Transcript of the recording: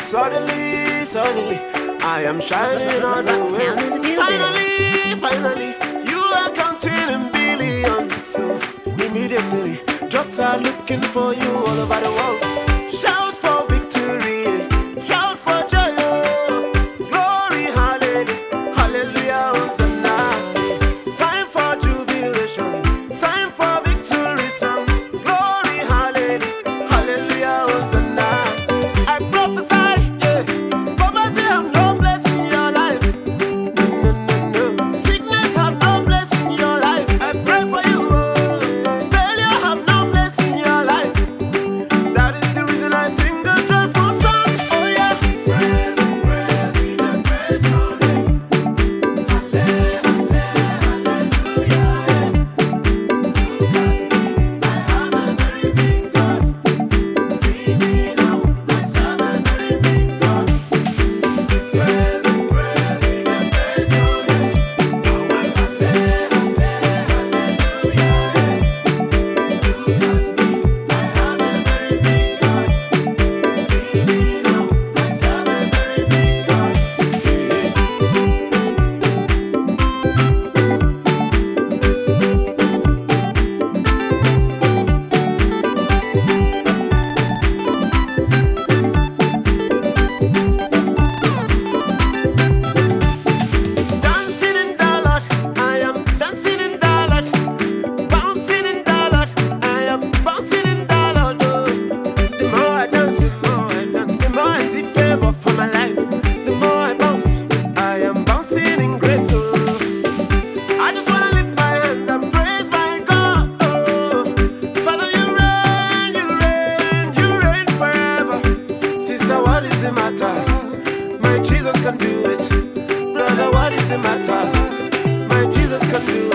Suddenly, I am shining on the way. Finally, you are counting in billions. So immediately, jobs are looking for you all over the world. Shout for victory, shout for joy, oh. Glory, hallelujah, hallelujah, Hosanna. Time for jubilation, time for victory song. Glory, hallelujah, hallelujah, Hosanna. I prophesy, yeah, poverty have no place in your life. No. Sickness have no place in your life. I pray for you, oh. Failure have no place in your life. That is the reason I sing a joyful song, oh yeah. Praise and praise your name. Hallelujah, hallelujah. Look at me, I have a very big God. See me now, I serve a very big God. Praise and praise your name. Hallelujah, look at me, I have a very big God. See me now, I serve a very big God. Dancing in the Lord, I am dancing in the Lord. Bouncing in the Lord, I am bouncing in the Lord. Oh. The more I dance, the more I see favor for my life. The more I bounce, I am bouncing in grace. Oh. I just wanna lift my hands and praise my God. Oh. Father, you reign forever. Sister, what is the matter? My Jesus can do it. Brother, what is the matter? My Jesus can do